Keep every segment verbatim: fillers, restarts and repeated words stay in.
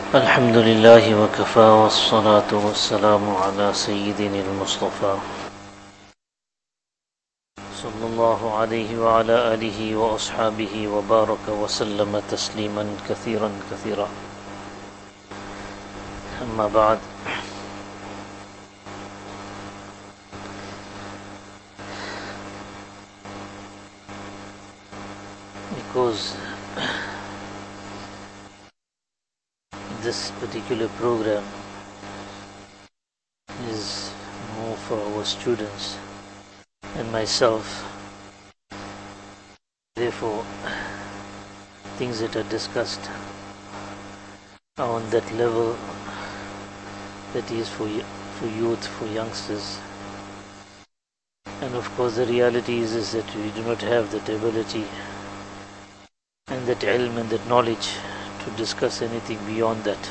الحمد لله وكفى والصلاة والسلام على سيدنا المصطفى صلى الله عليه وعلى آله وأصحابه وبارك وسلم تسليما كثيرا كثيرا. أما بعد، because this particular program is more for our students and myself, therefore things that are discussed are on that level that is for for youth, for youngsters. And of course the reality is, is that we do not have that ability and that ilm and that knowledge to discuss anything beyond that.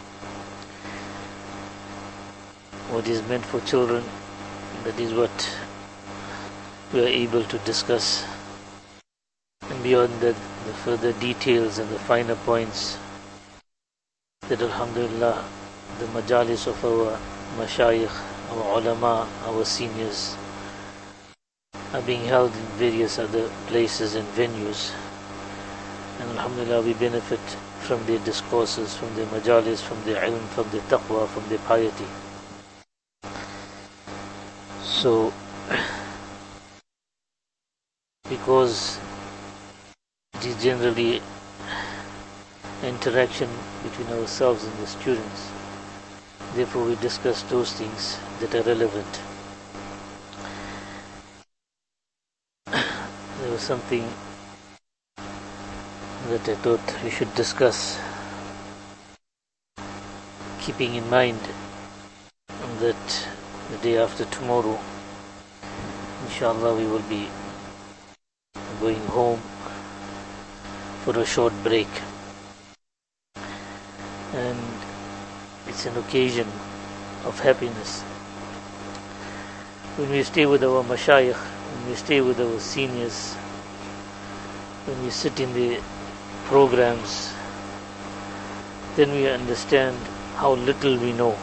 What is meant for children, that is what we are able to discuss, and beyond that, the further details and the finer points that alhamdulillah the majalis of our mashayikh, our ulama, our seniors are being held in various other places and venues, and alhamdulillah we benefit from their discourses, from their majalis, from their ilm, from their taqwa, from their piety. So because it is generally interaction between ourselves and the students, therefore we discuss those things that are relevant. There was something that I thought we should discuss, keeping in mind that the day after tomorrow, inshallah, we will be going home for a short break, and it's an occasion of happiness. When we stay with our mashayikh, when we stay with our seniors, when we sit in the programs, then we understand how little we know.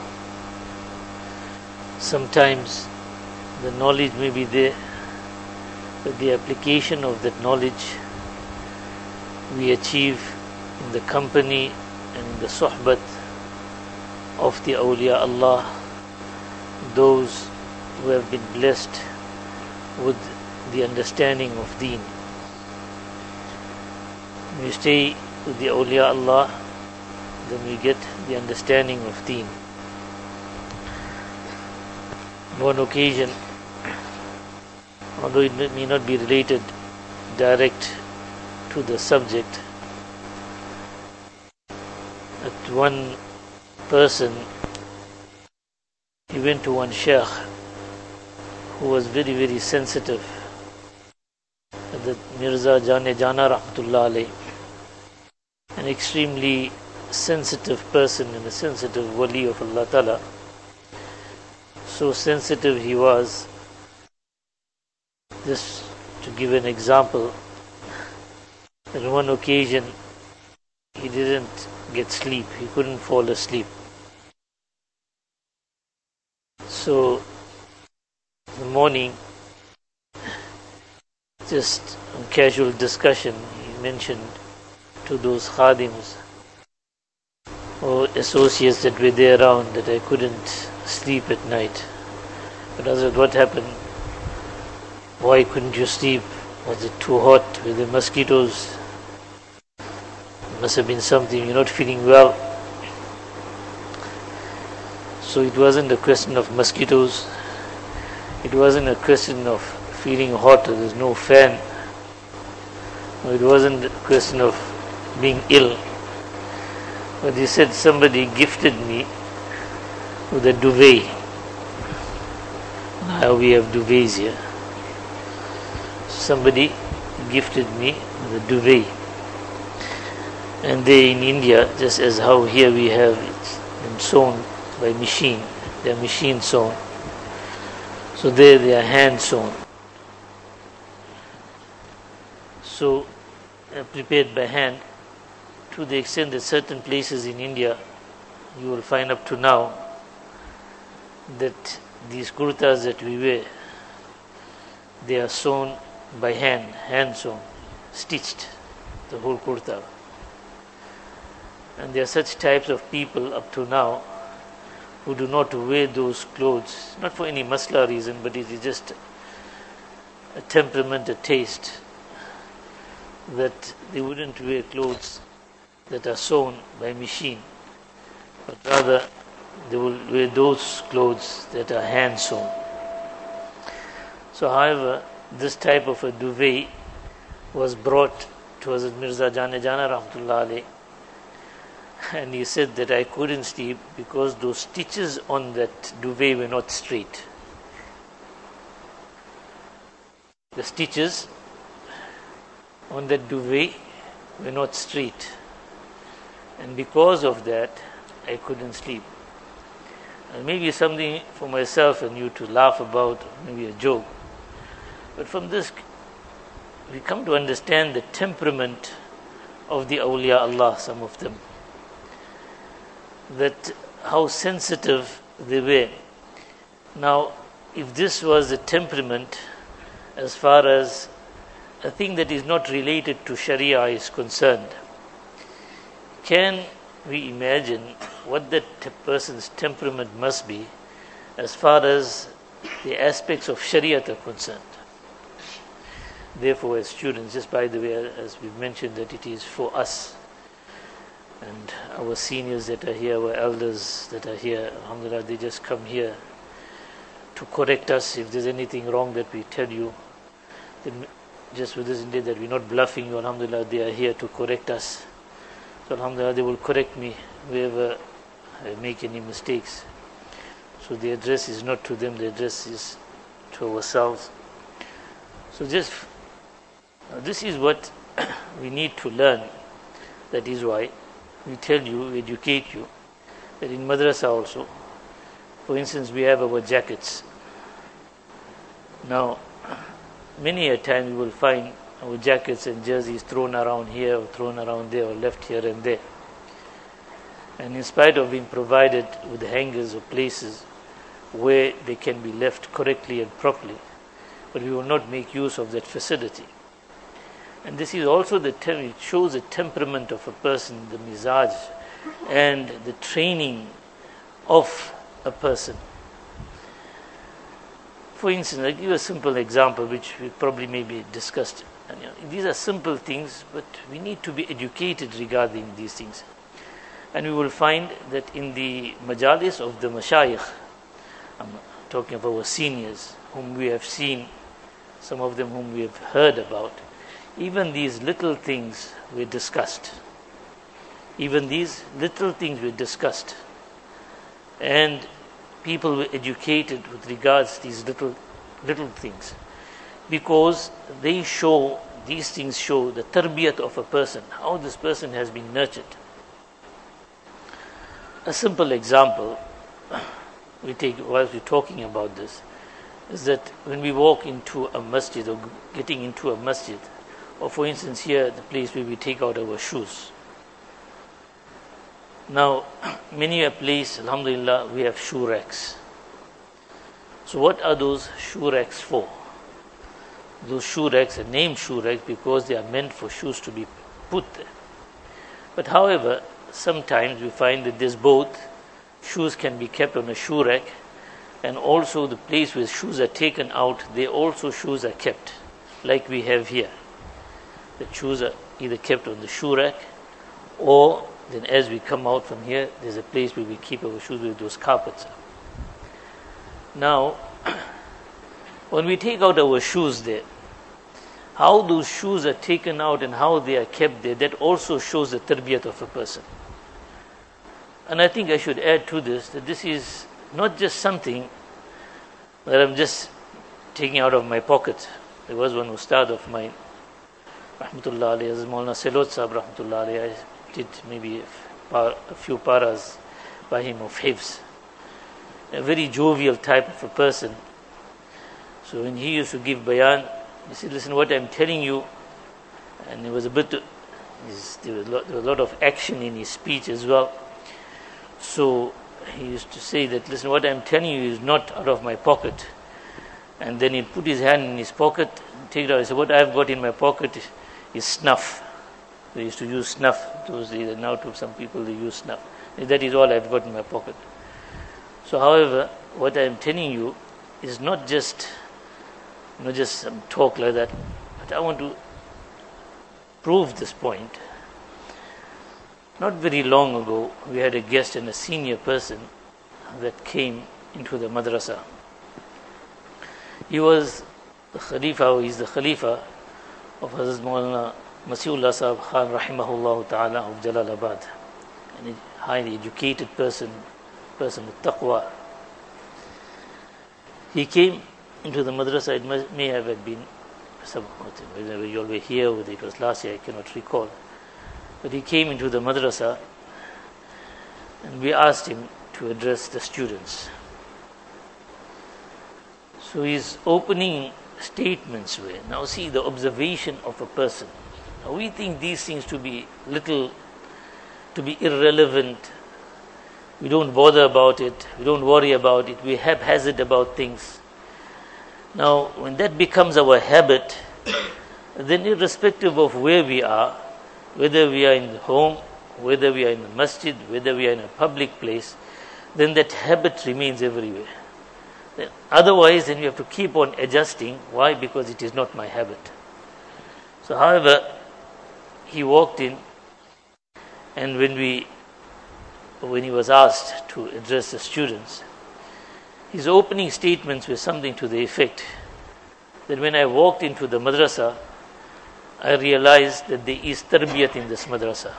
Sometimes the knowledge may be there, but the application of that knowledge we achieve in the company and in the suhbat of the awliya Allah, those who have been blessed with the understanding of deen. When we stay with the awliya Allah, then we get the understanding of deen. One occasion, although it may not be related direct to the subject, that one person, he went to one sheikh who was very very sensitive, that Mirza Jane Jana Rahmatullah Alayh, an extremely sensitive person and a sensitive wali of Allah Ta'ala. So sensitive he was, just to give an example, on one occasion he didn't get sleep, he couldn't fall asleep. So in the morning, just a casual discussion, he mentioned to those khadims or associates that were there around that I couldn't sleep at night. But I said, what happened? Why couldn't you sleep? Was it too hot? Were there mosquitoes? It must have been something, you're not feeling well. So it wasn't a question of mosquitoes. It wasn't a question of feeling hot, there's no fan. It wasn't a question of being ill. But he said somebody gifted me with a duvet. Now we have duvets here. Somebody gifted me with a duvet. And they in India, just as how here we have it sewn by machine, they are machine sewn. So there they are hand sewn. So uh, prepared by hand, to the extent that certain places in India you will find up to now that these kurtas that we wear, they are sewn by hand, hand sewn, stitched, the whole kurta. And there are such types of people up to now who do not wear those clothes, not for any masla reason, but it is just a temperament, a taste, that they wouldn't wear clothes that are sewn by machine, but rather they will wear those clothes that are hand sewn. So however, this type of a duvet was brought to Hazrat Mirza Jane Jana Rahmatullah Alayh, and he said that I couldn't sleep because those stitches on that duvet were not straight. The stitches on that duvet were not straight, and because of that I couldn't sleep. And maybe something for myself and you to laugh about, maybe a joke, but from this we come to understand the temperament of the awliya Allah, some of them, that how sensitive they were. Now, if this was a temperament as far as a thing that is not related to Sharia is concerned, can we imagine what that person's temperament must be as far as the aspects of Shariat are concerned? Therefore, as students, just by the way, as we've mentioned, that it is for us and our seniors that are here, our elders that are here, alhamdulillah, they just come here to correct us if there's anything wrong that we tell you. Then just with this indeed that we're not bluffing you, alhamdulillah, they are here to correct us. So alhamdulillah, they will correct me wherever I make any mistakes. So the address is not to them, the address is to ourselves. So just, this is what we need to learn. That is why we tell you, we educate you, that in madrasa also, for instance, we have our jackets. Now, many a time you will find our jackets and jerseys thrown around here or thrown around there or left here and there. And in spite of being provided with hangers or places where they can be left correctly and properly, but we will not make use of that facility. And this is also the tem- it shows the temperament of a person, the mizaj, and the training of a person. For instance, I'll give you a simple example which we probably maybe discussed. And, you know, these are simple things, but we need to be educated regarding these things. And we will find that in the majalis of the mashayikh, I'm talking of our seniors, whom we have seen, some of them whom we have heard about, even these little things were discussed. Even these little things were discussed. And people were educated with regards to these little little things. Because they show, these things show the tarbiyat of a person, how this person has been nurtured. A simple example we take while we're talking about this is that when we walk into a masjid or getting into a masjid, or for instance here, the place where we take out our shoes. Now, many a place, alhamdulillah, we have shoe racks. So what are those shoe racks for? Those shoe racks are named shoe racks because they are meant for shoes to be put there. But however, sometimes we find that there's both. Shoes can be kept on a shoe rack, and also the place where shoes are taken out, there also shoes are kept, like we have here. The shoes are either kept on the shoe rack, or then as we come out from here, there's a place where we keep our shoes where those carpets are. Now, when we take out our shoes there, how those shoes are taken out and how they are kept there, that also shows the tarbiyat of a person. And I think I should add to this, that this is not just something that I'm just taking out of my pocket. There was one ustad of mine, Rahmatullah alayhi, as Maulana Selot Sahab Rahmatullah alayhi, I did maybe a, par, a few paras by him of hifz. A very jovial type of a person. So when he used to give bayan, he said, listen, what I'm telling you, and it was a bit, there was a lot, there was a lot of action in his speech as well. So he used to say that, listen, what I'm telling you is not out of my pocket. And then he'd put his hand in his pocket, take it out. He said, what I've got in my pocket is, is snuff. They used to use snuff. Those days, now to some people they use snuff. That is all I've got in my pocket. So, however, what I'm telling you is not just, you know, just some talk like that, but I want to prove this point. Not very long ago, we had a guest and a senior person that came into the madrasa. He was the Khalifa, he is the Khalifa of Hazrat Maulana Masiullah Sahab Khan Rahimahullah Ta'ala of Jalalabad. A highly educated person, person with taqwa. He came into the madrasa. It must, may have been some, whether you all were here, whether it was last year, I cannot recall. But he came into the madrasa and we asked him to address the students. So his opening statements were, now see the observation of a person. Now we think these things to be little, to be irrelevant. We don't bother about it. We don't worry about it. We haphazard about things. Now when that becomes our habit, then irrespective of where we are, whether we are in the home, whether we are in the masjid, whether we are in a public place, then that habit remains everywhere. Then otherwise, then we have to keep on adjusting. Why? Because it is not my habit. So, however, he walked in, and when we, when he was asked to address the students, his opening statements were something to the effect that when I walked into the madrasa, I realized that there is tarbiyat in this madrasa.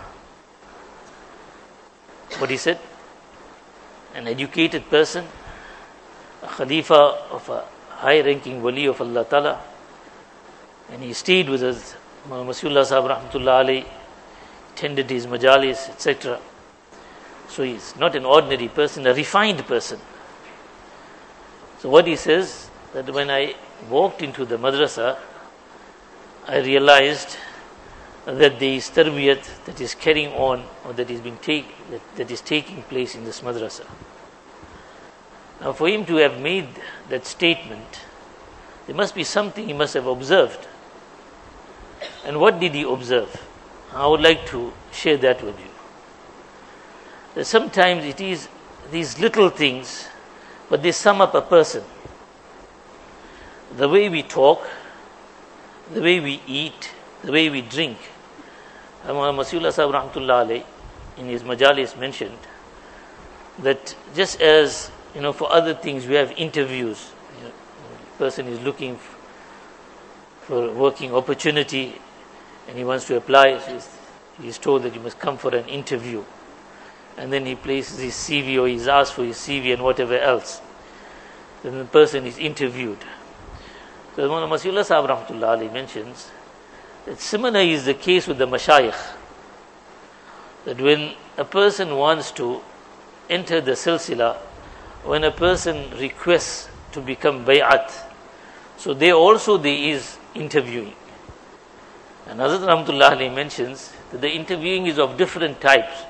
What he said, an educated person, a Khalifa of a high-ranking wali of Allah Ta'ala, and he stayed with us, Masiullah Sahab Rahmatullah Alayhi, attended his majalis, et cetera. So he's not an ordinary person, a refined person. So what he says, that when I walked into the madrasa, I realized that there is tarbiyat that is carrying on, or that is being take, that, that is taking place in this madrasa. Now for him to have made that statement, there must be something he must have observed. And what did he observe? I would like to share that with you. That sometimes it is these little things, but they sum up a person. The way we talk, the way we eat, the way we drink. Masiullah Sahib Rahmatullah Alayhi in his majalis mentioned that just as, you know, for other things we have interviews, you know, person is looking f- for a working opportunity and he wants to apply, so he's, he's told that you must come for an interview, and then he places his C V or he's asked for his C V and whatever else. Then the person is interviewed. So Masiullah Sahib Rahmatullah Alayhi mentions that similar is the case with the mashayikh. That when a person wants to enter the silsila, when a person requests to become bay'at, so there also there is interviewing. And Hazrat Rahmatullah Alayhi mentions that the interviewing is of different types.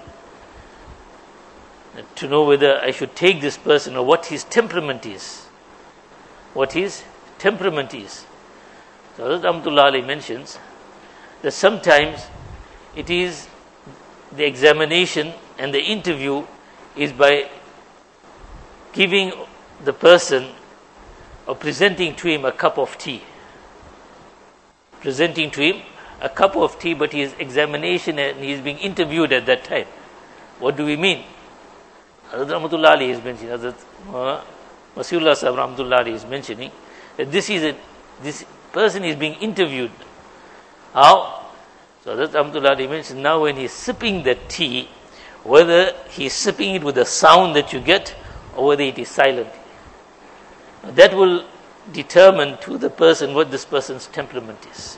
To know whether I should take this person or what his temperament is. What his temperament is. So Hazrat Rahmatullah Alayhi mentions that sometimes it is the examination and the interview is by giving the person or presenting to him a cup of tea. Presenting to him a cup of tea, but his examination and he is being interviewed at that time. What do we mean? Hazrat Rahmatullah Alayhi is mentioning, Hazrat Masiullah Sahib Rahmatullah Alayhi is mentioning that this is a, this person is being interviewed. How? So Hazrat Rahmatullah Alayhi mentions now when he's sipping that tea, whether he's sipping it with a sound that you get or whether it is silent. That will determine to the person what this person's temperament is.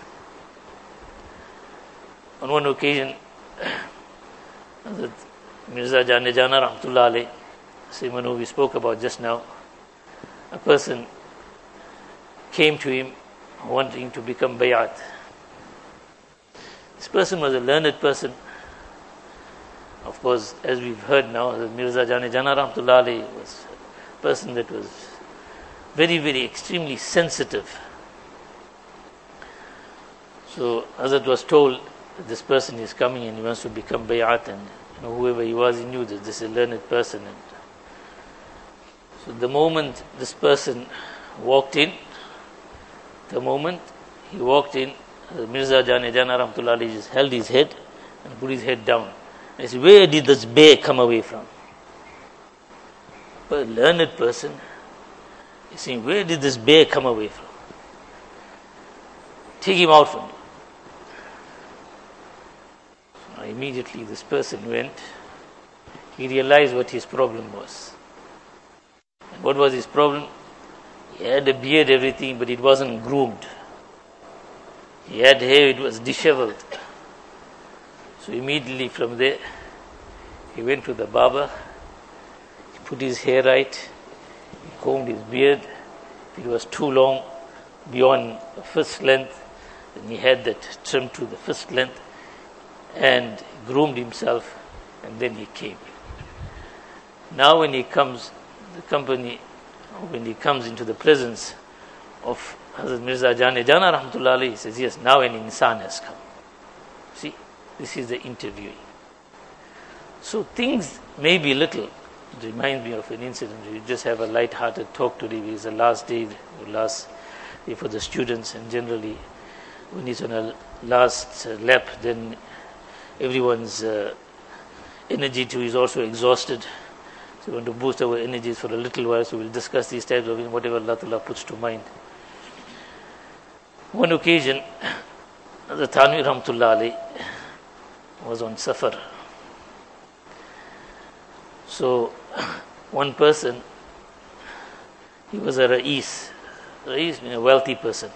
On one occasion, Hazrat Mirza Jane Jana Rahmatullah Alayhi, someone who we spoke about just now, a person came to him wanting to become bay'at. This person was a learned person, of course, as we've heard now, Mirza Jane Jana Rahmatullah Alayhi was a person that was very, very extremely sensitive. So Hazrat was told that this person is coming and he wants to become bay'at, and you know, whoever he was, he knew that this is a learned person. And so the moment this person walked in, the moment he walked in, Mirza Jane Jana Rahmatullah Alayhi just held his head and put his head down. I said, where did this bay come away from? But a learned person is saying, where did this bay come away from? Take him out from me. So immediately this person went. He realized what his problem was. And what was his problem? He had a beard, everything, but it wasn't groomed. He had hair, it was disheveled. So immediately from there, he went to the barber, he put his hair right, he combed his beard. If it was too long, beyond fist length, then he had that trimmed to the fist length, and groomed himself, and then he came. Now when he comes, the company, when he comes into the presence of Hazrat Mirza Jane Jana Rahmatullah Alayhi, he says, yes, now an insan has come. See? This is the interviewing. So things may be little. It reminds me of an incident. You just have a light-hearted talk today. It's the last day, the last day for the students, and generally when it's on a last lap, then everyone's uh, energy too is also exhausted. So we want to boost our energies for a little while. So we'll discuss these types of whatever Allah Ta'ala puts to mind. One occasion, the Thanvi Rahmatullah Alayhi was on Safar. So one person, he was a Ra'is. Ra'is means a wealthy person.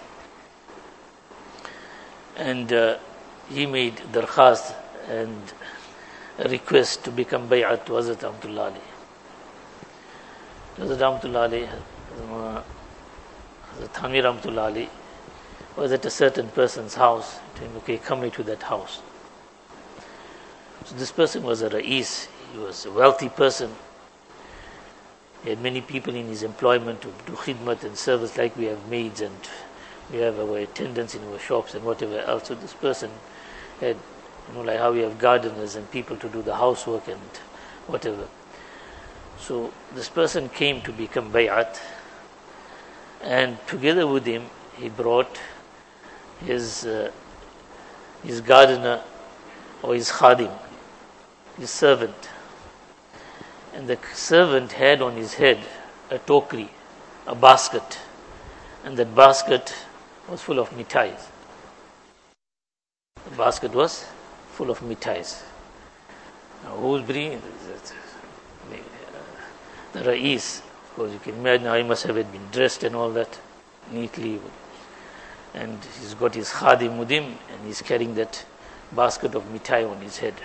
And uh, he made darkhast and a request to become bay'at to Hazrat Rahmatullah Alayhi. Hazrat Rahmatullah Alayhi, Hazrat Thanvi Rahmatullah Alayhi was at a certain person's house. He told him, okay, come to that house. So this person was a Ra'is. He was a wealthy person. He had many people in his employment to do khidmat and service, like we have maids and we have our attendants in our shops and whatever else. So this person had, you know, like how we have gardeners and people to do the housework and whatever. So this person came to become bay'at, and together with him he brought his uh, his gardener or his khadim, his servant. And the servant had on his head a tokri, a basket, and that basket was full of mitais. The basket was full of mitais. Now who's bringing this? The Ra'is, of course you can imagine how he must have been dressed and all that neatly, and he's got his khadim with him and he's carrying that basket of mitai on his head.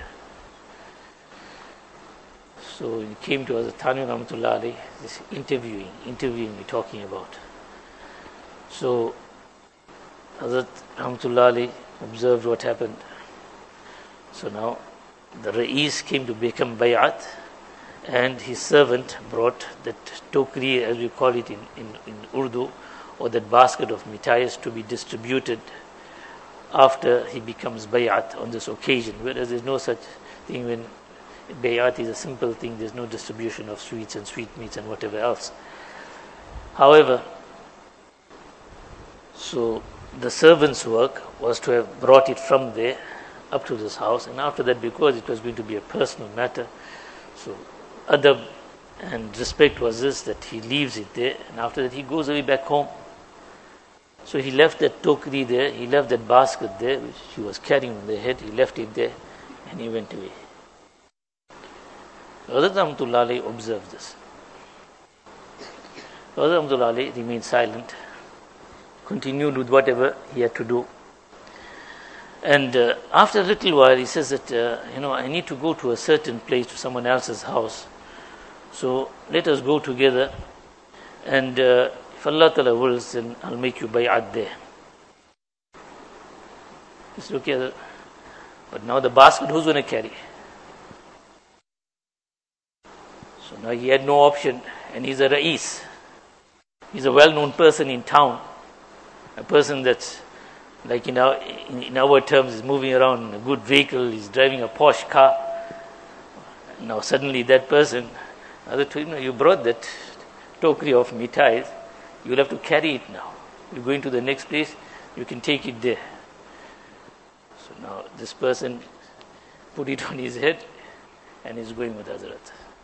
So he came to Hazrat Thanvi Rahmatullah Alayhi, this interviewing, interviewing me talking about. So Hazrat Rahmatullah Alayhi observed what happened. So now the Ra'is came to become bay'at, and his servant brought that tokri, as we call it in, in, in Urdu, or that basket of mitais to be distributed after he becomes bay'at on this occasion. Whereas there's no such thing when bay'at is a simple thing, there's no distribution of sweets and sweetmeats and whatever else. However, so the servant's work was to have brought it from there up to this house, and after that, because it was going to be a personal matter, so adab and respect was this, that he leaves it there, and after that he goes away back home. So he left that tokri there, he left that basket there, which he was carrying on the head, he left it there, and he went away. Hazrat Rahmatullah Alayhi observed this. Hazrat Rahmatullah Alayhi remained silent, continued with whatever he had to do. And uh, after a little while, he says that, uh, you know, I need to go to a certain place, to someone else's house. So let us go together, and uh, if Allah Ta'ala wills, then I'll make you bay'at there. Just look at it. But now the basket, who's going to carry? So now he had no option, and he's a Ra'is. He's a well-known person in town, a person that's, like in our, in, in our terms, is moving around in a good vehicle, he's driving a posh car. Now suddenly that person, other told him, no, you brought that tokri of mitais, you'll have to carry it now. You're going to the next place, you can take it there. So now this person put it on his head and is going with Hazrat.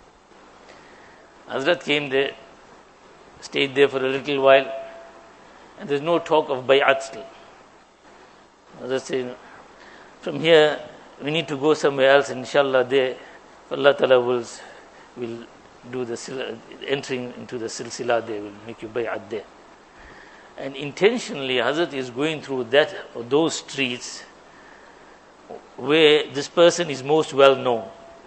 Hazrat came there, stayed there for a little while, and there's no talk of bay'at still. Hazrat said, from here we need to go somewhere else, and inshallah there Allah Ta'ala will, will do the entering into the silsila there, will make you bay'at there. And intentionally Hazrat is going through that or those streets where this person is most well known.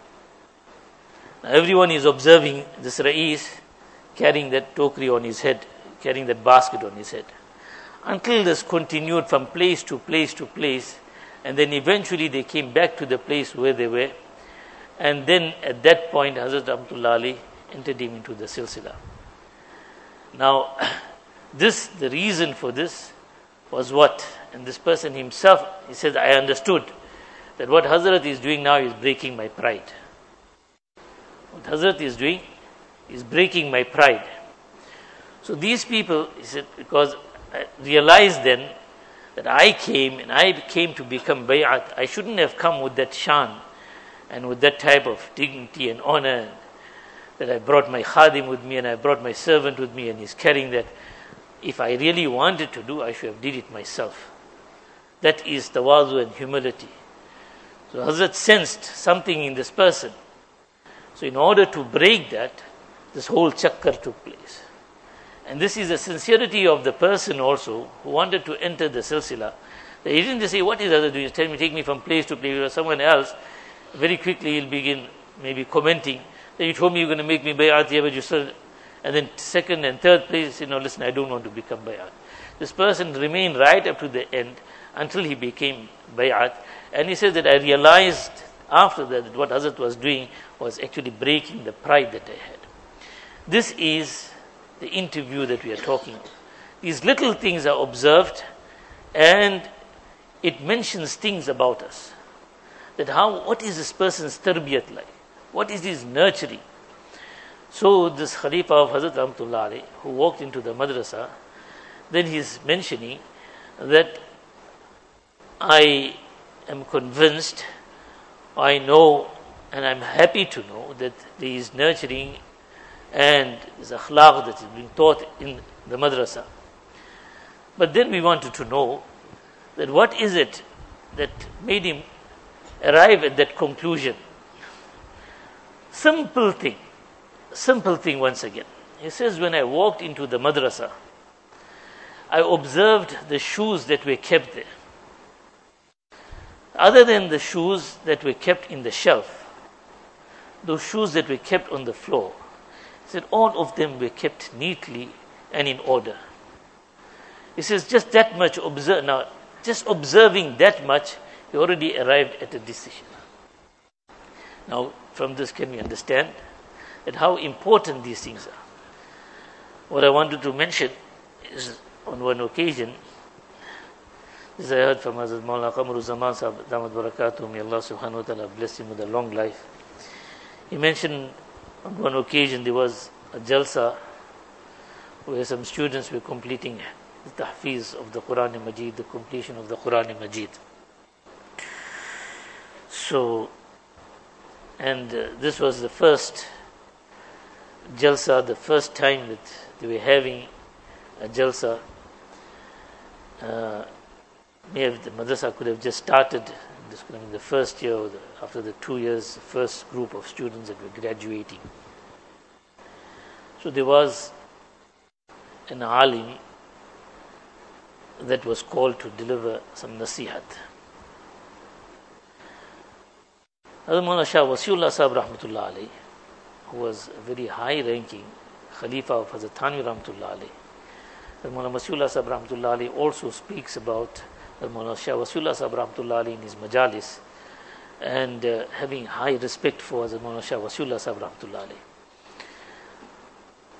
Now everyone is observing this Ra'is carrying that tokri on his head, carrying that basket on his head. Until this continued from place to place to place, and then eventually they came back to the place where they were. And then at that point, Hazrat Rahmatullah Ali entered him into the silsila. Now, this, the reason for this was what? And this person himself, he says, I understood that what Hazrat is doing now is breaking my pride. What Hazrat is doing is breaking my pride. So these people, he said, because I realized then that I came and I came to become bay'at, I shouldn't have come with that shan and with that type of dignity and honor, that I brought my khadim with me and I brought my servant with me and he's carrying that. If I really wanted to do, I should have did it myself. That is tawazu and humility. So Hazrat sensed something in this person. So in order to break that, this whole chakkar took place. And this is the sincerity of the person also who wanted to enter the silsila. He didn't just say, what is Hazrat doing? Tell me, take me from place to place. Or someone else, very quickly he'll begin maybe commenting that you told me you're going to make me bay'at here, but you still. And then second and third place, you know, listen, I don't want to become bay'at. This person remained right up to the end until he became bay'at. And he says that I realized after that, that what Hazrat was doing was actually breaking the pride that I had. This is the interview that we are talking about. These little things are observed and it mentions things about us. That how, what is this person's tarbiyat like? What is his nurturing? So this Khalifa of Hazrat Rahmatullah Ali, who walked into the madrasa, then he's mentioning that I am convinced, I know, and I'm happy to know that there is nurturing and there's akhlaq that is being taught in the madrasa. But then we wanted to know that what is it that made him arrive at that conclusion. Simple thing. Simple thing once again. He says, when I walked into the madrasa, I observed the shoes that were kept there. Other than the shoes that were kept in the shelf, those shoes that were kept on the floor, he said all of them were kept neatly and in order. He says just that much observe. Now, just observing that much, he already arrived at a decision. Now, from this can we understand that how important these things are. What I wanted to mention is on one occasion, this I heard from Hazrat Maulana Qamar Zaman Sahib, Damat Barakatuh, may Allah subhanahu wa ta'ala bless him with a long life. He mentioned on one occasion there was a jalsa where some students were completing the tahfiz of the Quran Majid, the completion of the Quran Majid. So, and uh, this was the first jalsa, the first time that they were having a jalsa. Uh, maybe the madrasa could have just started. This could have been the first year, or the, after the two years, the first group of students that were graduating. So there was an alim that was called to deliver some nasihat. Hazrat Maulana Shah Wasiullah Sahib Rahmatullah Ali, who was a very high-ranking Khalifa of Hazrat Thanvi Rahmatullah Ali. Hazrat Maulana Wasiullah Sahib Rahmatullah Ali also speaks about Hazrat Maulana Shah Wasiullah Sahib Rahmatullah Ali in his majalis, and uh, having high respect for Hazrat Maulana Shah Wasiullah Sahib Rahmatullah Ali.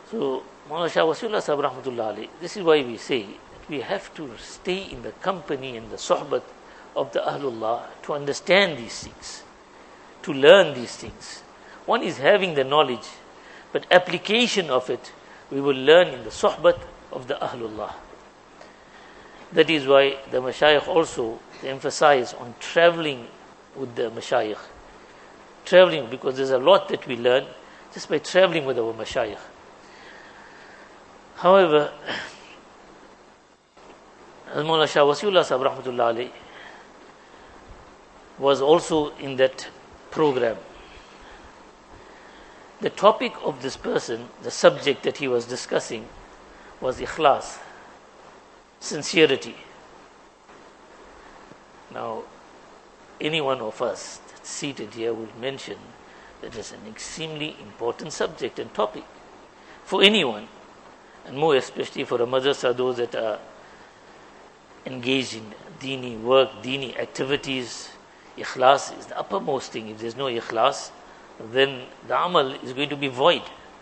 So, Mawlana Shah Wasiullah Sahib Rahmatullah Alayhi, this is why we say that we have to stay in the company and the sohbat of the Ahlullah to understand these things, to learn these things. One is having the knowledge, but application of it we will learn in the sohbat of the Ahlullah. That is why the Mashayikh also emphasize on traveling with the Mashayikh. Traveling, because there's a lot that we learn just by traveling with our Mashayikh. However, Mawlana Shah Wasiullah Sahib Rahmatullah Alayhi was also in that program. The topic of this person, the subject that he was discussing, was ikhlas, sincerity. Now, any one of us that's seated here will mention that it's an extremely important subject and topic for anyone, and more especially for a madrasa, those that are engaged in dini work, dini activities. Ikhlas is the uppermost thing. If there's no ikhlas, then the amal is going to be void.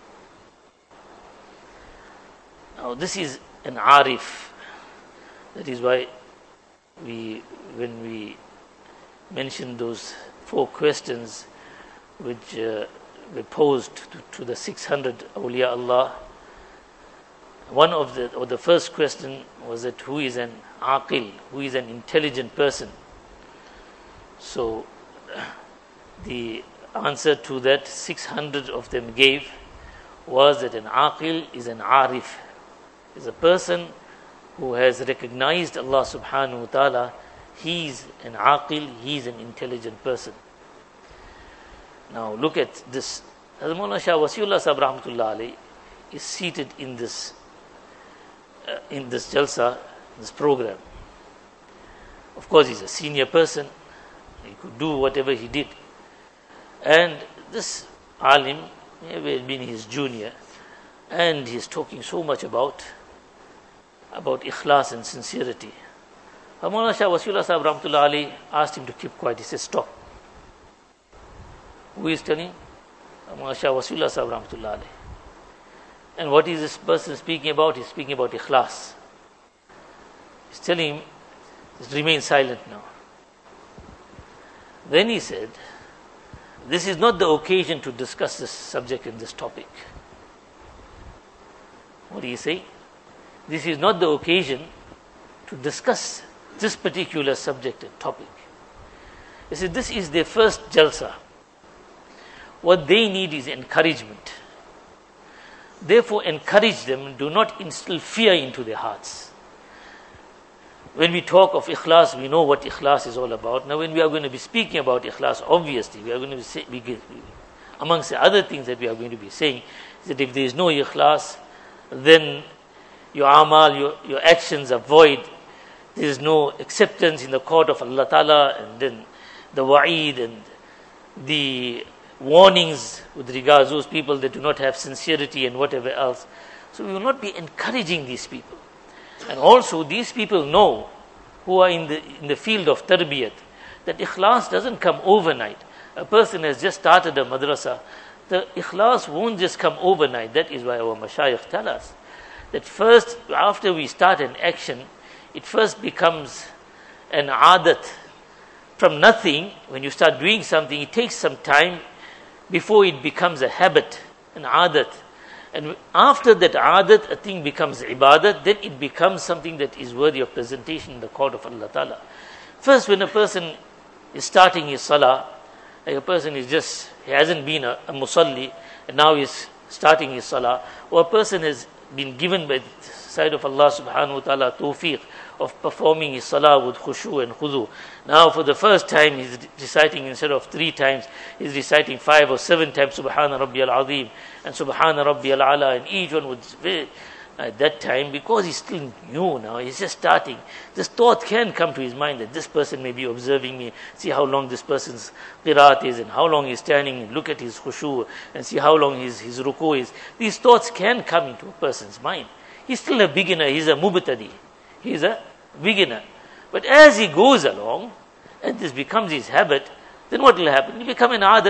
Now, this is an arif. That is why we, when we mentioned those four questions which uh, were posed to, to the six hundred awliya Allah, one of the, or the first question was that who is an aqil, who is an intelligent person? So, the answer to that six hundred of them gave was that an aqil is an arif, is a person who has recognized Allah subhanahu wa ta'ala. He is an aqil, he is an intelligent person. Now look at this. Hazrat Mawlana Shah Wasiullah Sahib Rahmatullah Alayhi is seated in this uh, in this jalsa, this program. Of course, he's a senior person. He could do whatever he did. And this alim may have been his junior, and he's talking so much about about ikhlas and sincerity. Mawlana Shah Wasiullah Sahib Rahmatullah Alayhi asked him to keep quiet. He said, stop. Who is telling? Mawlana Shah Wasiullah Sahib Rahmatullah Alayhi. And what is this person speaking about? He's speaking about ikhlas. He's telling him, remain silent now. Then he said, this is not the occasion to discuss this subject and this topic. What do you say? This is not the occasion to discuss this particular subject and topic. He said, this is their first jalsa. What they need is encouragement. Therefore, encourage them, do not instill fear into their hearts. When we talk of ikhlas, we know what ikhlas is all about. Now, when we are going to be speaking about ikhlas, obviously, we are going to be, say, we get, amongst the other things that we are going to be saying, is that if there is no ikhlas, then your amal, your, your actions are void. There is no acceptance in the court of Allah Ta'ala, and then the wa'id and the warnings with regards to those people that do not have sincerity and whatever else. So we will not be encouraging these people. And also these people know, who are in the in the field of tarbiyat, that ikhlas doesn't come overnight. A person has just started a madrasa. The ikhlas won't just come overnight. That is why our mashayikh tell us that first, after we start an action, it first becomes an adat. From nothing, when you start doing something, it takes some time before it becomes a habit, an adat. And after that adat, a thing becomes ibadat, then it becomes something that is worthy of presentation in the court of Allah Ta'ala. First, when a person is starting his salah, like a person is just, he hasn't been a, a musalli, and now he's starting his salah, or a person has been given by the side of Allah subhanahu wa ta'ala tawfiq of performing his salah with khushu and khudu. Now for the first time he's reciting, instead of three times, he's reciting five or seven times Subhana Rabbiyal Azim and Subhana Rabbiyal Ala, and each one would be at that time, because he's still new now, he's just starting, this thought can come to his mind that this person may be observing me, see how long this person's qiraat is and how long he's standing, and look at his khushu and see how long his, his ruku is. These thoughts can come into a person's mind. He's still a beginner, he's a mubtadi, he's a beginner. But as he goes along and this becomes his habit, then what will happen? It will become an adat,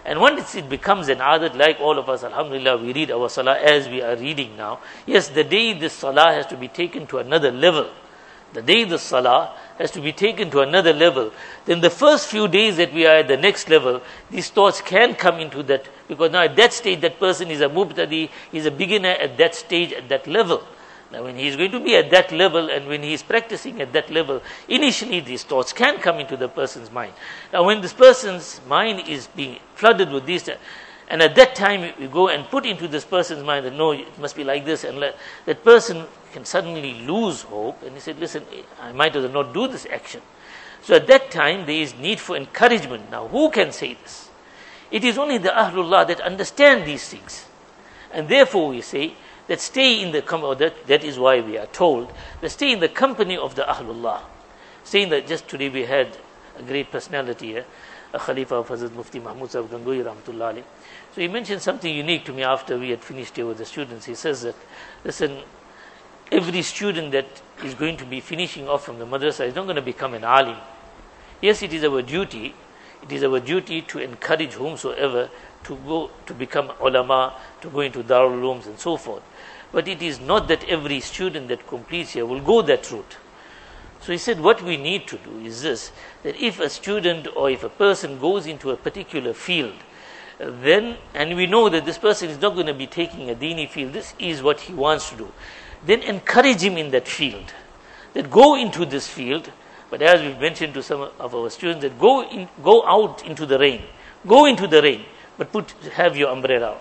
And once it becomes an adat, like all of us, alhamdulillah, we read our salah as we are reading now. Yes, the day this salah has to be taken to another level, the day the salah has to be taken to another level, then the first few days that we are at the next level, these thoughts can come into that, because now at that stage, that person is a mubtadi, is a beginner at that stage, at that level. Now when he is going to be at that level, and when he is practicing at that level, initially these thoughts can come into the person's mind. Now when this person's mind is being flooded with these, and at that time we go and put into this person's mind that no, it must be like this, and let, that person can suddenly lose hope, and he said, listen, I might as well not do this action. So at that time there is need for encouragement. Now who can say this? It is only the Ahlullah that understand these things. And therefore we say that stay in the company, that, that is why we are told that stay in the company of the Ahlullah. Saying that just today we had a great personality here, a Khalifa of Hazrat Mufti Mahmud Sahib Gangohi Rahmatullah Alayh. So he mentioned something unique to me after we had finished here with the students. He says that, listen, every student that is going to be finishing off from the madrasa is not going to become an alim. Yes, it is our duty, it is our duty to encourage whomsoever to go to become ulama, to go into Darul Ulooms and so forth. But it is not that every student that completes here will go that route. So he said what we need to do is this, that if a student or if a person goes into a particular field, then, and we know that this person is not going to be taking a dini field, this is what he wants to do, then encourage him in that field. That go into this field, but as we've mentioned to some of our students, that go in, go out into the rain. Go into the rain, but put have your umbrella.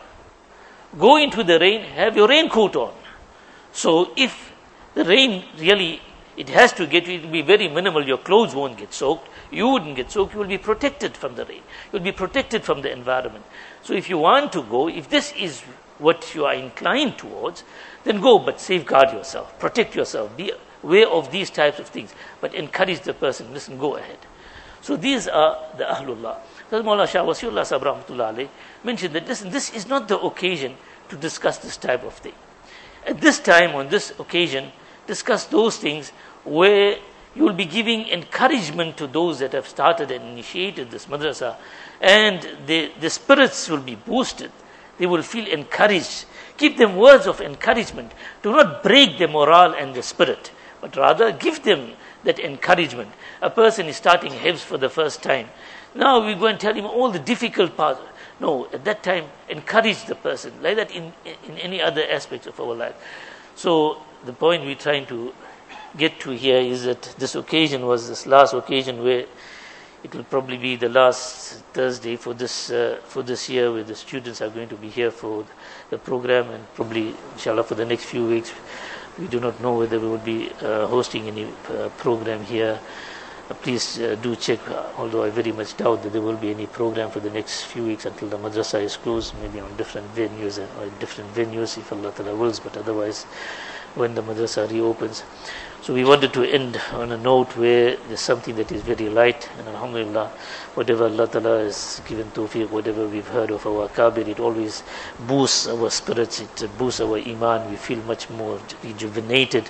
Go into the rain, have your raincoat on. So if the rain really, it has to get, it will be very minimal, your clothes won't get soaked, you wouldn't get soaked, you will be protected from the rain. You will be protected from the environment. So if you want to go, if this is what you are inclined towards, then go, but safeguard yourself, protect yourself, be aware of these types of things, but encourage the person, listen, go ahead. So these are the Ahlullah. Mawlana Shah Wasiullah Sahib Rahmatullah Alayh mentioned that listen, this is not the occasion to discuss this type of thing. At this time, on this occasion, discuss those things where you will be giving encouragement to those that have started and initiated this madrasa, and the, the spirits will be boosted. They will feel encouraged. Give them words of encouragement. Do not break their morale and their spirit, but rather give them that encouragement. A person is starting hifz for the first time. Now we go and tell him all the difficult parts. No, at that time, encourage the person. Like that in, in any other aspects of our life. So the point we're trying to get to here is that this occasion was this last occasion where it will probably be the last Thursday for this uh, for this year, where the students are going to be here for the program, and probably inshallah for the next few weeks we do not know whether we will be uh, hosting any uh, program here. Uh, please uh, do check, uh, although I very much doubt that there will be any program for the next few weeks until the madrasa is closed, maybe on different venues or different venues if Allah Ta'ala wills, but otherwise when the madrasa reopens. So we wanted to end on a note where there's something that is very light, and alhamdulillah, whatever Allah Ta'ala has given tawfiq, whatever we've heard of our akabir, it always boosts our spirits, it boosts our iman, we feel much more rejuvenated.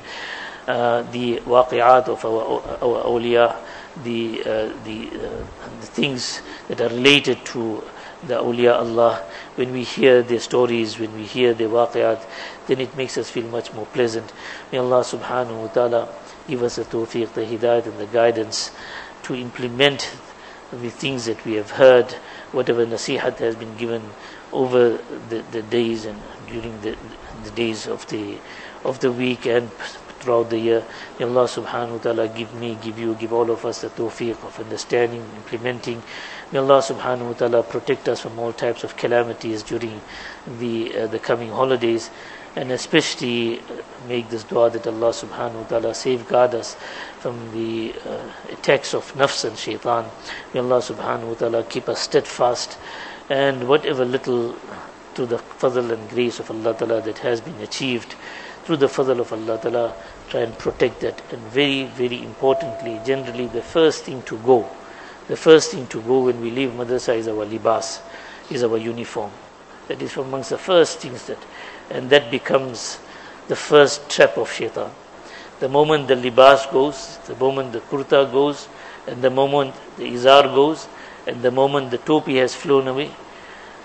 Uh, the waqi'at of our, our awliya, the, uh, the, uh, the things that are related to the awliya Allah, when we hear their stories, when we hear their waqi'at, then it makes us feel much more pleasant. May Allah subhanahu wa ta'ala give us the tawfiq, the hidayat and the guidance to implement the things that we have heard, whatever nasihat has been given over the, the days and during the, the days of the of the week and throughout the year. May Allah subhanahu wa ta'ala give me, give you, give all of us the tawfiq of understanding, implementing. May Allah subhanahu wa ta'ala protect us from all types of calamities during the uh, the coming holidays, and especially make this dua that Allah subhanahu wa ta'ala safeguard us from the uh, attacks of nafs and shaitan. May Allah subhanahu wa ta'ala keep us steadfast, and whatever little through the fadl and grace of Allah ta'ala that has been achieved through the fadl of Allah ta'ala, try and protect that. And very, very importantly, generally the first thing to go, the first thing to go when we leave madrasa is our libas, is our uniform. That is from amongst the first things that, and that becomes the first trap of shaitan. The moment the libas goes, the moment the kurta goes, and the moment the izar goes, and the moment the topi has flown away,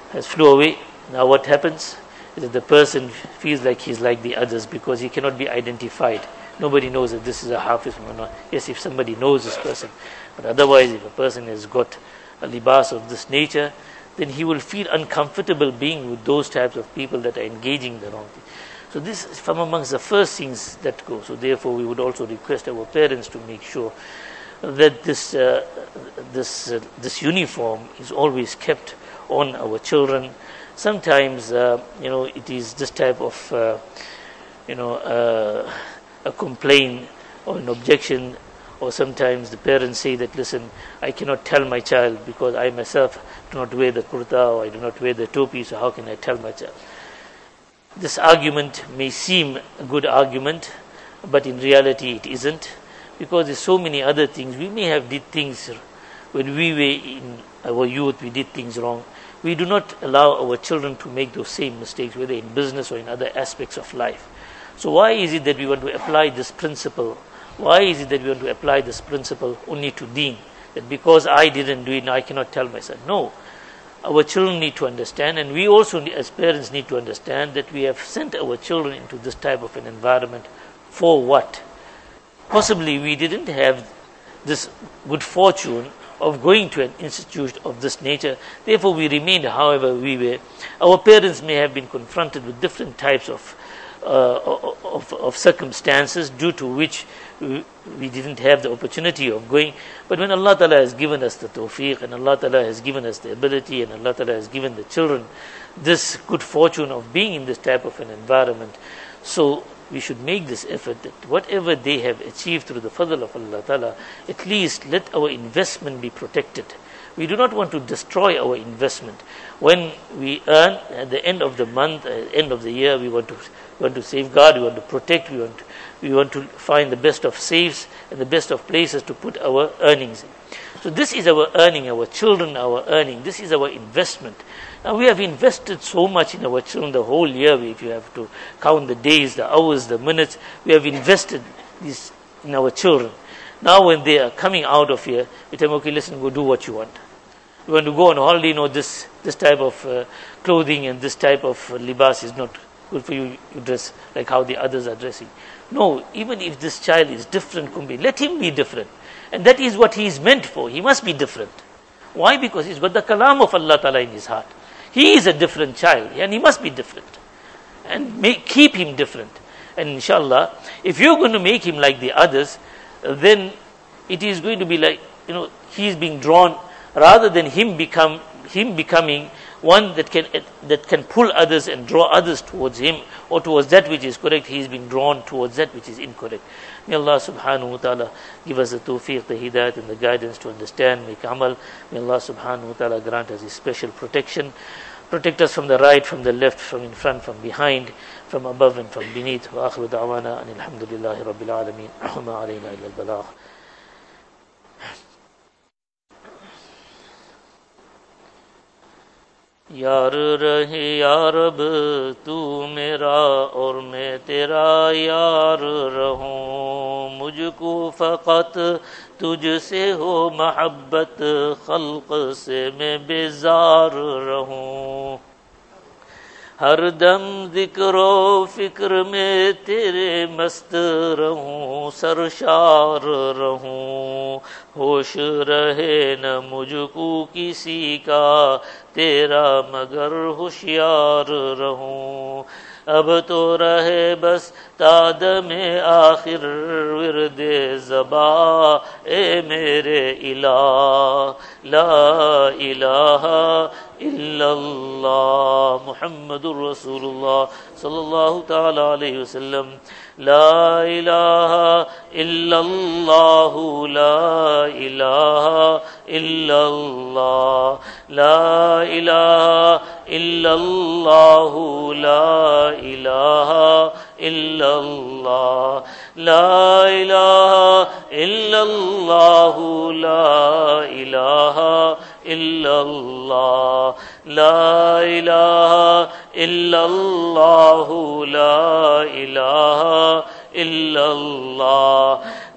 has flew away. Now what happens is that the person feels like he's like the others because he cannot be identified. Nobody knows that this is a Hafiz or not. Yes, if somebody knows this person, but otherwise if a person has got a libas of this nature, then he will feel uncomfortable being with those types of people that are engaging the wrong thing. So this is from amongst the first things that go. So therefore we would also request our parents to make sure that this uh, this uh, this uniform is always kept on our children. Sometimes uh, you know it is this type of uh, you know uh, a complaint or an objection, or sometimes the parents say that, listen, I cannot tell my child because I myself do not wear the kurta or I do not wear the topi, so how can I tell my child? This argument may seem a good argument, but in reality it isn't, because there's so many other things. We may have did things when we were in our youth, we did things wrong. We do not allow our children to make those same mistakes, whether in business or in other aspects of life. So why is it that we want to apply this principle? Why is it that we want to apply this principle only to deen? That because I didn't do it, now I cannot tell myself. No. Our children need to understand, and we also as parents need to understand that we have sent our children into this type of an environment for what? Possibly we didn't have this good fortune of going to an institute of this nature. Therefore we remained however we were. Our parents may have been confronted with different types of uh, of, of circumstances due to which we, we didn't have the opportunity of going. But when Allah Ta'ala has given us the tawfiq, and Allah Ta'ala has given us the ability, and Allah Ta'ala has given the children this good fortune of being in this type of an environment, so we should make this effort that whatever they have achieved through the fadl of Allah Ta'ala, at least let our investment be protected. We do not want to destroy our investment. When we earn at the end of the month, at the end of the year, we want to we want to safeguard, we want to protect, we want to, we want to find the best of safes and the best of places to put our earnings in. So this is our earning, our children, our earning. This is our investment. Now we have invested so much in our children the whole year. If you have to count the days, the hours, the minutes, we have invested this in our children. Now when they are coming out of here, we tell them, okay, listen, go do what you want. You want to go on holiday, no, this this type of uh, clothing and this type of uh, libas is not good for you. You dress like how the others are dressing. No, even if this child is different, Kumbi, let him be different. And that is what he is meant for. He must be different. Why? Because he's got the kalam of Allah Ta'ala in his heart. He is a different child and he must be different. And make, keep him different. And inshallah, if you're going to make him like the others, then it is going to be like, you know, he is being drawn, rather than him become him becoming one that can that can pull others and draw others towards him or towards that which is correct. He is being drawn towards that which is incorrect. May Allah subhanahu wa ta'ala give us the tawfiq, the hidayat and the guidance to understand, make amal. May Allah subhanahu wa ta'ala grant us his special protection. Protect us from the right, from the left, from in front, from behind, from above and from beneath. Wa akhiru da'wana and alhamdulillahi rabbil alameen. Wa ma alayna illa al-balagh. यार रहे या रब तू मेरा और मैं तेरा यार रहूं, मुझको फ़क़त तुझसे हो महब्बत, खल्क़ से मैं बेज़ार रहूं। हर दम ज़िक्रो फ़िक्र में तेरे मस्त रहूं, सरशार रहूं, होश रहे न मुझको किसी का तेरा मगर होशियार रहूं। अब तो रहे बस ताद में आखिर विरदे ज़बा, ए मेरे इलाह, ला इलाहा इल्लल्लाह मुहम्मदुर रसूलुल्लाह सल्लल्लाहु ताला अलैहि वसल्लम। ला इलाहा इल्लल्लाह, ला इलाहा इल्लल्लाह, ला इलाहा इल्लल्लाह, ला इलाहा इल्लल्लाह, ला इलाहा इल्लल्लाह, ला इलाहा इल्लल्लाह, ला इलाहा इल्लल्लाह, ला इलाहा इल्लल्लाह,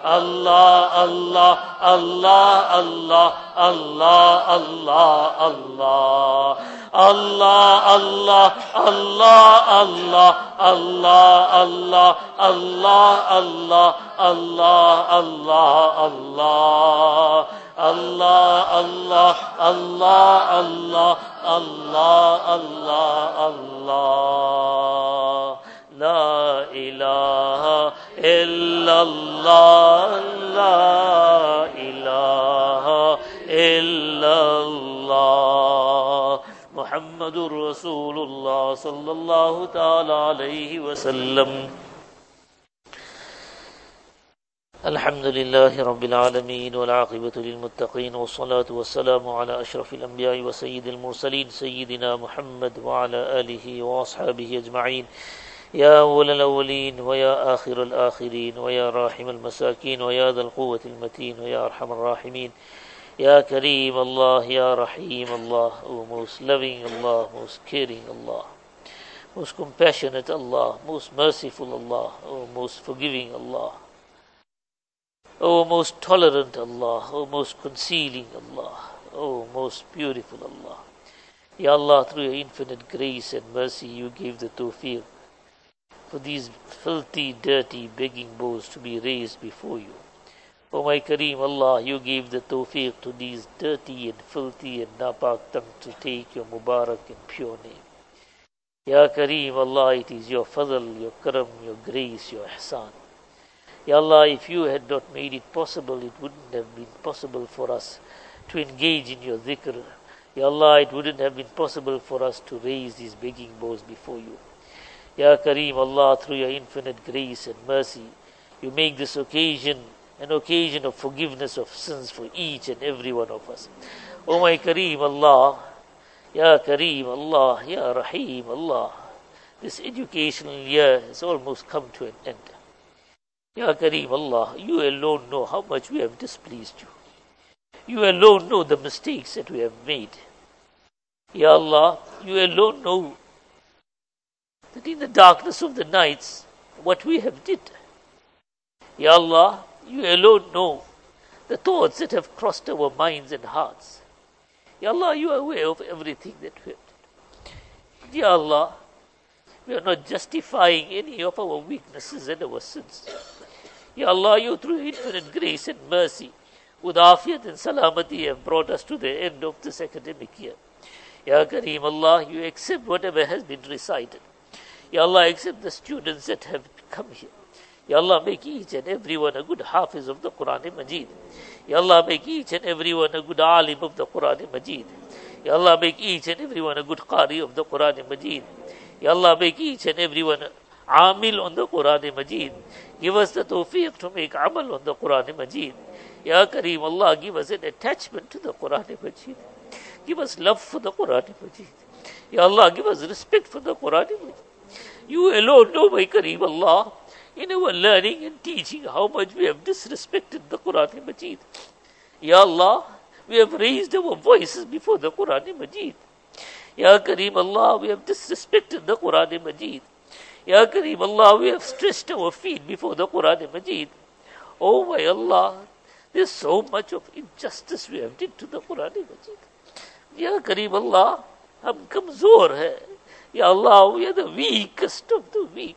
Allah, Allah, Allah, Allah, Allah, Allah, Allah. Allah, Allah, Allah, Allah, Allah, Allah, Allah, Allah, Allah, Allah, Allah. Allah, Allah, Allah, Allah, Allah, Allah, Allah. La ilaha illallah, la ilaha illallah. Muhammadur Rasulullah sallallahu ta'ala alayhi wa sallam. الحمد لله رب العالمين والعاقبة للمتقين والصلاة والسلام على أشرف الأنبياء وسيد المرسلين سيدنا محمد وعلى آله وأصحابه أجمعين. يا أول الأولين ويا آخر الآخرين ويا راحم المساكين ويا ذا القوة المتين ويا أرحم الراحمين. يا كريم الله يا رحيم Allah, O most loving Allah, most caring Allah, most compassionate Allah, most merciful Allah, O most forgiving Allah, O most tolerant Allah, O most concealing Allah, O most beautiful Allah. Ya Allah, through your infinite grace and mercy, you gave the tawfiq for these filthy, dirty begging bowls to be raised before you. O my Kareem Allah, you gave the tawfiq to these dirty and filthy and napak tongues to take your Mubarak and pure name. Ya Kareem Allah, it is your fadl, your karam, your grace, your ihsan. Ya Allah, if you had not made it possible, it wouldn't have been possible for us to engage in your dhikr. Ya Allah, it wouldn't have been possible for us to raise these begging bowls before you. Ya Kareem Allah, through your infinite grace and mercy, you make this occasion an occasion of forgiveness of sins for each and every one of us. O my Kareem Allah, Ya Kareem Allah, Ya Rahim Allah, this educational year has almost come to an end. Ya Kareem Allah, you alone know how much we have displeased you. You alone know the mistakes that we have made. Ya Allah, you alone know that in the darkness of the nights, what we have did. Ya Allah, you alone know the thoughts that have crossed our minds and hearts. Ya Allah, you are aware of everything that we have done. Ya Allah, we are not justifying any of our weaknesses and our sins. Ya Allah, you through infinite grace and mercy, with afiyat and salamati have brought us to the end of this academic year. Ya Kareem Allah, you accept whatever has been recited. Ya Allah, accept the students that have come here. Ya Allah, make each and every one a good hafiz of the Quran Majid. Ya Allah, make each and every one a good alim of the Quran Majid. Ya Allah, make each and every one a good qari of the Quran Majid. Ya Allah, make each and every one amil on the Quran Majid. Give us the tawfiq to make amal on the Quran Majid. Ya Kareem Allah, give us an attachment to the Quran Majid. Give us love for the Quran Majid. Ya Allah, give us respect for the Quran Majid. You alone know, my Kareem Allah, in our learning and teaching how much we have disrespected the Quran Majid. Ya Allah, we have raised our voices before the Quran Majid. Ya Kareem Allah, we have disrespected the Quran Majid. Ya Kareem Allah, we have stretched our feet before the Quran Majid. Oh my Allah, there's so much of injustice we have did to the Quran Majid. Ya Kareem Allah, hum kamzor hai. Ya Allah, we are the weakest of the weak.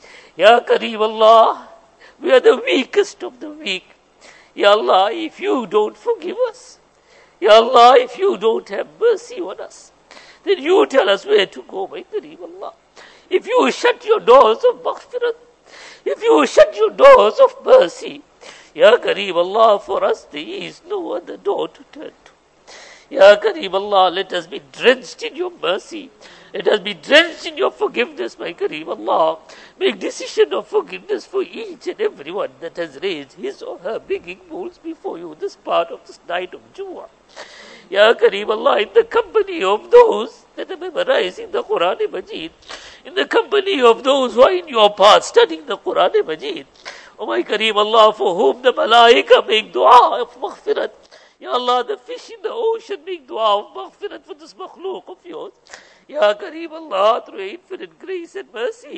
Ya Kareem Allah, we are the weakest of the weak. Ya Allah, if you don't forgive us, Ya Allah, if you don't have mercy on us, then you tell us where to go, my Kareem Allah. If you shut your doors of maghfirat, if you shut your doors of mercy, Ya Kareem Allah, for us there is no other door to turn to. Ya Kareem Allah, let us be drenched in your mercy. Let us be drenched in your forgiveness, my Kareem Allah. Make decision of forgiveness for each and every one that has raised his or her begging bowls before you this part of this night of Jumu'ah. Ya Kareem Allah, in the company of those that are memorizing the Quran Majid, in the company of those who are in your path studying the Quran Majid, oh my Kareem Allah, for whom the malaika make dua of maghfirat. Ya Allah, the fish in the ocean make dua of maghfirat for this makhluk of yours. Ya Kareem Allah, through infinite grace and mercy,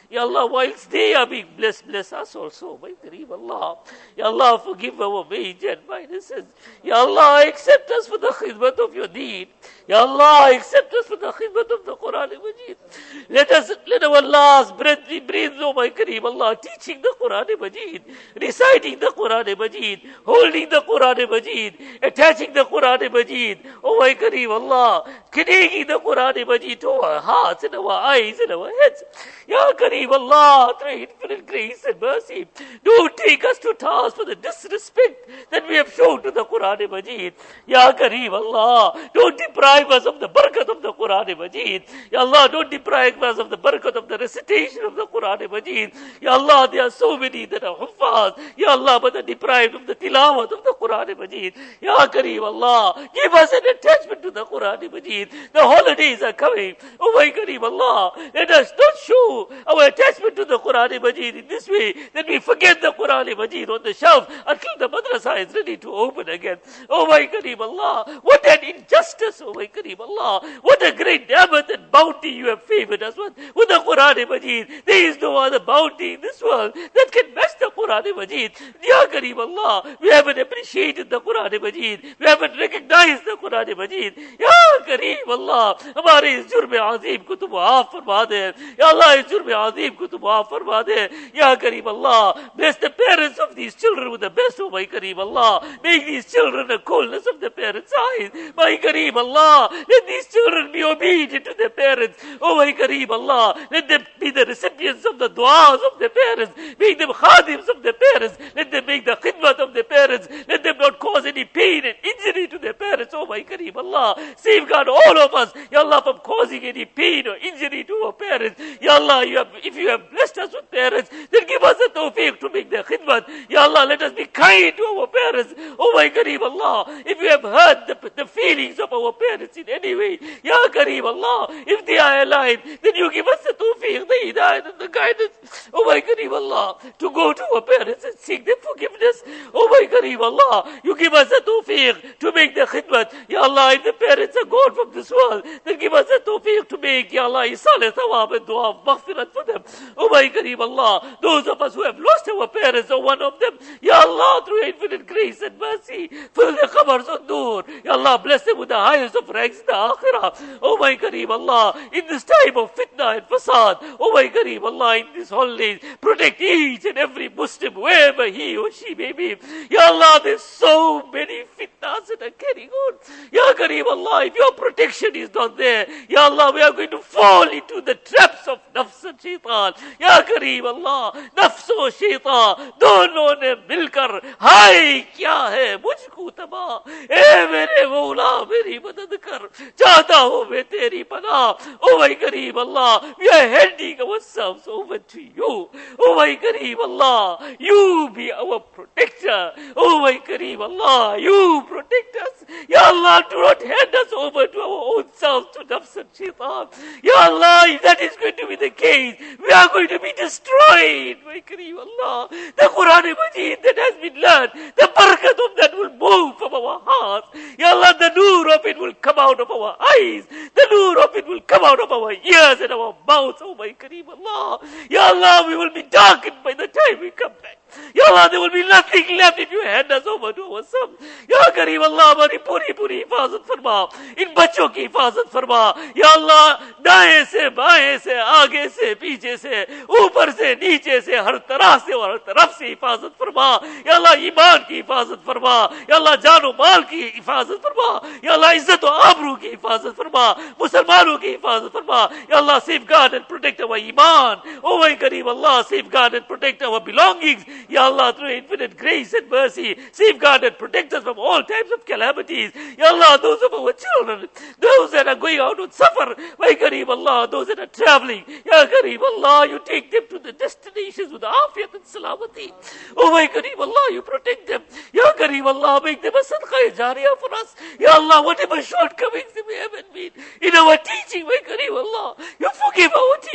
Ya Allah, whilst they are being blessed, bless us also. My Kareem Allah. Ya Allah, forgive our major and minor sins. Ya Allah, accept us for the khidmat of your deen. Ya Allah, accept us for the khidmat of the Quran Majid. Let us, let our last breath be breathed, oh my Kareem Allah, teaching the Quran Majid, reciting the Quran Majid, holding the Quran Majid, attaching the Quran Majid, oh my Kareem Allah, connecting the Quran Majid to our hearts and our eyes and our heads. Ya Kareem Allah, through infinite grace and mercy, don't take us to task for the disrespect that we have shown to the Quran Majid. Ya Kareem Allah, don't deprive us of the barakat of the Quran Majid. Ya Allah, don't deprive us of the barakat of the recitation of the Quran Majid. Ya Allah, there are so many that are huffaz. Ya Allah, but are deprived of the tilawat of the Quran Majid. Ya Kareem Allah, give us an attachment to the Quran Majid. The holidays are coming. Oh my Kareem Allah, let us not show our attachment to the Quran Majid in this way that we forget the Quran Majid on the shelf until the madrasa is ready to open again. Oh my Kareem Allah, what an injustice, oh my Kareem Allah. What a great ni'mat and bounty you have favored us with, with the Quran Majid. There is no other bounty in this world that can match the Quran Majid. Ya Kareem Allah, we haven't appreciated the Quran Majid. We haven't recognized the Quran Majid. Ya Kareem Allah, हमारे इस जुर्म आज़ीम को तुम माफ फरमा दे. Ya Allah, इस जुर्म आज़ीम को तुम माफ फरमा दे. Ya Kareem Allah, bless the parents of these children with the best, oh my Kareem Allah. Make these children the coldness of the parents' eyes. My Kareem Allah, let these children be obedient to their parents. Oh my Kareem Allah, let them be the recipients of the du'as of their parents. Make them khadims of their parents. Let them make the khidmat of their parents. Let them not cause any pain and injury to their parents. Oh my Kareem Allah, safeguard all of us, Ya Allah, from causing any pain or injury to our parents. Ya Allah, you have, if you have blessed us with parents, then give us the tawfiq to make their khidmat. Ya Allah, let us be kind to our parents. Oh my Kareem Allah, if you have hurt the, the feelings of our parents in any way, Ya Kareem Allah, if they are alive, then you give us the tawfiq, the hidayat and the guidance. Oh my Kareem Allah, to go to our parents and seek their forgiveness. Oh my Kareem Allah, you give us the tawfiq to make the khidmat. Ya Allah, if the parents are gone from this world, then give us the tawfiq to make, Ya Allah, isal thawab and dua of maghfirat for them. Oh my Kareem Allah, those of us who have lost our parents or one of them, Ya Allah, through infinite grace and mercy, fill their qabrs of nur. Ya Allah, bless them with the highest of ranks in the akhirah. Oh my Kareem Allah, in this time of fitna and fasad, oh my Kareem Allah, in these holidays, protect each and every Muslim, wherever he or she may be. Ya Allah, there's so many fitnas that are carrying on. Ya Kareem Allah, if your protection is not there, Ya Allah, we are going to fall into the traps of nafs and shaitan. Ya Kareem Allah, nafs o shaitan, dono ne milkar, hai kya hai, mujhko tabah, eh mere mawla, meri madad kar, chahta hu main teri panah. Oh my Kareem Allah, we are handing ourselves over to you. Oh my Kareem Allah, you be our protector. Oh my Kareem Allah, you protect us. Ya Allah, do not hand us over to our own selves, to nafs and shaitan. Ya Allah, if that is going to be the case, we are going to be destroyed. My Kareem Allah, the Quran Majid that has been learned, the barakat of that will move from our hearts. Ya Allah, the nur of it will come out of our eyes. The nur of it will come out of our ears and our mouths. Oh my Kareem Allah. Ya Allah, we will be darkened by the time we come back. Ya Allah, there will be nothing left if you hand us over to ourselves. Ya Kareem Allah, हमारी पूरी पूरी हिफाजत फरमा, इन बच्चों की हिफाजत फरमा. या अल्लाह, दाएं से बाएं से आगे से पीछे से ऊपर से नीचे से हर तरह से और हर तरफ से हिफाजत फरमा. या अल्लाह, ईमान की हिफाजत फरमा. या अल्लाह, जानो माल की हिफाजत फरमा. या अल्लाह, इज्जत और आबरू की हिफाजत फरमा. मुसलमानों की हिफाजत फरमा. या अल्लाह, safeguard and protect our iman. Oh my Kareem Allah, safeguard and protect our belongings. Ya Allah, through infinite grace and mercy, safeguard and protect us from all types of calamities. Ya Allah, those of our children, those that are going out on safar, my Kareem Allah, those that are traveling, Ya Kareem Allah, you take them to the destinations with afiyat and salamati. Oh my Kareem Allah, you protect them. Ya Kareem Allah, make them a sadqa jariyah for us. Ya Allah, whatever shortcomings they may have been in our teaching, my Kareem Allah, you forgive our teaching.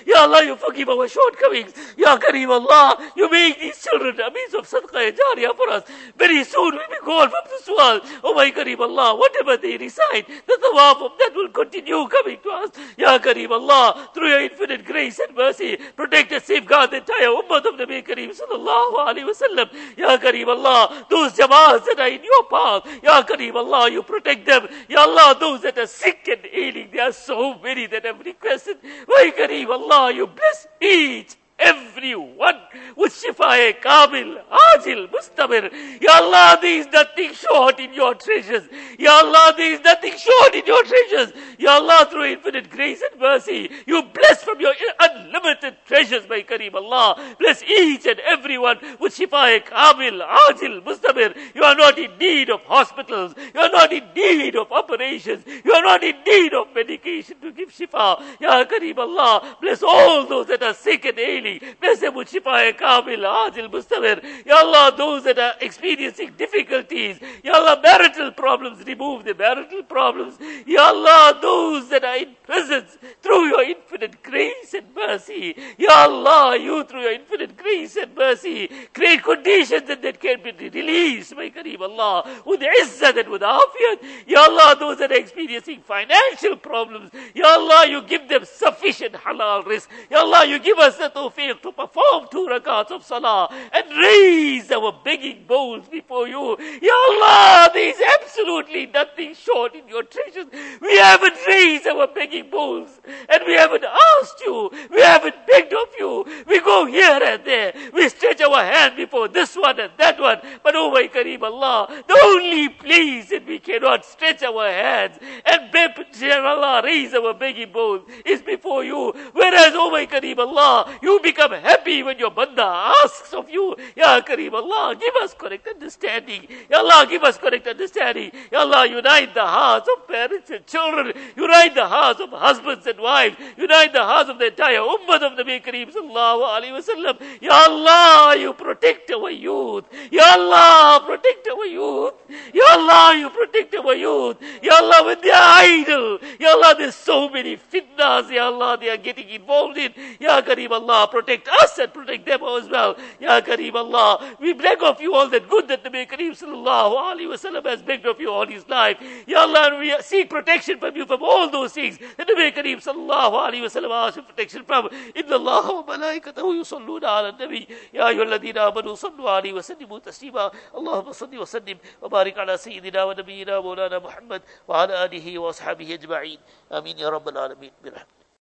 Ya Allah, you forgive our shortcomings. Ya Kareem Allah, you make these children a means of sadaqah jariyah for us. Very soon we'll be called from this world. Oh my Kareem Allah, whatever they recite, the tawaf of that will continue coming to us. Ya Kareem Allah, through your infinite grace and mercy, protect and safeguard the entire ummah of Nabi Kareem sallallahu alayhi wa sallam. Ya Kareem Allah, those jamaahs that are in your path, Ya Kareem Allah, you protect them. Ya Allah, those that are sick and ailing, there are so many that have requested. My Kareem Allah, you bless each, everyone with shifa kamil, ajil, mustamir. Ya Allah, there is nothing short in your treasures. Ya Allah, there is nothing short in your treasures. Ya Allah, through infinite grace and mercy, you bless from your unlimited treasures, my Kareem Allah. Bless each and everyone with shifa kamil, ajil, mustamir. You are not in need of hospitals. You are not in need of operations. You are not in need of medication to give shifa. Ya Kareem Allah, bless all those that are sick and ailing. Bless them with shifa kamil, ajil, mustamir. Ya Allah, those that are experiencing difficulties. Ya Allah, marital problems, remove the marital problems. Ya Allah, those that are in prisons, through your infinite grace and mercy. Ya Allah, you through your infinite grace and mercy, create conditions that, that can be released, my Kareem Allah, with izzat and with afiyat. Ya Allah, those that are experiencing financial problems. Ya Allah, you give them sufficient halal risk. Ya Allah, you give us the tawfiq to perform two rakats of salah and raise our begging bowls before you. Ya Allah, there is absolutely nothing short in your treasures. We haven't raised our begging bowls and we haven't asked you. We haven't begged of you. We go here and there. We stretch our hand before this one and that one. But oh my Kareem Allah, the only place that we cannot stretch our hands and beg, Allah, raise our begging bowls is before you. Whereas, oh my Kareem Allah, you become happy when your banda asks of you. Ya Kareem Allah, give us correct understanding. Ya Allah, give us correct understanding. Ya Allah, unite the hearts of parents and children. Unite the hearts of husbands and wives. Unite the hearts of the entire ummah of Nabi Kareem sallallahu alayhi wa sallam. Ya Allah, you protect our youth. Ya Allah, protect our youth. Ya Allah, you protect our youth. Ya Allah, when they are idle. Ya Allah, there's so many fitnas. Ya Allah, they are getting involved in. Ya Kareem Allah, protect us and protect them as well. Ya Kareem Allah, we beg of you all that good that Nabi Kareem sallallahu alayhi wa sallam has begged of you all his life. Ya Allah, we seek protection from you from all those things that Nabi Kareem sallallahu alayhi wa sallam asked for protection from. Inna Allah wa malaikatahu yusalluna ala nabi. Ya ayyuhalladhina amanu sallu alayhi wa sallimu taslima. Allahumma salli wa sallim wa barik ala sayyidina wa nabiyyina wa maulana Muhammad wa ala alihi wa ashabihi ajma'in. Amin ya rabbal alamin.